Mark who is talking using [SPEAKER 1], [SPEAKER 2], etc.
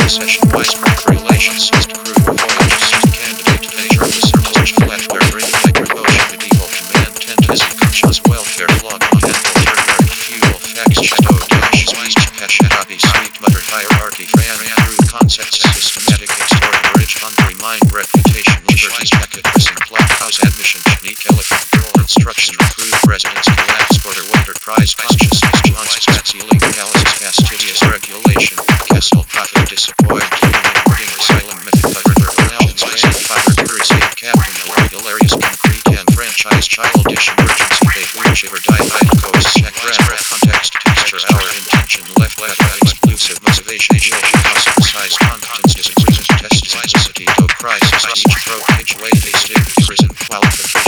[SPEAKER 1] session wise relations is crew voyages candidate to major research flatware bring micromotion medieval command tentis conscious welfare log handle turmeric fuel facts shadow dash speech pashabi sweet butter hierarchy fan crew concepts systematic extort bridge hungry mind reputation liberties packet prison plug house admission unique elephant girl instruction crew residence collapse border wonder prize consciousness John's fancy legalities fastidious regulation castle profit disappoint wording asylum mythic further allowance fire currency captain hilarious concrete and franchise childish emergency behavior shiver die hide coast check graph context texture our intention left exclusive motivation custom size competence disagreement test simplicity crisis each pro page way tasting prison qualification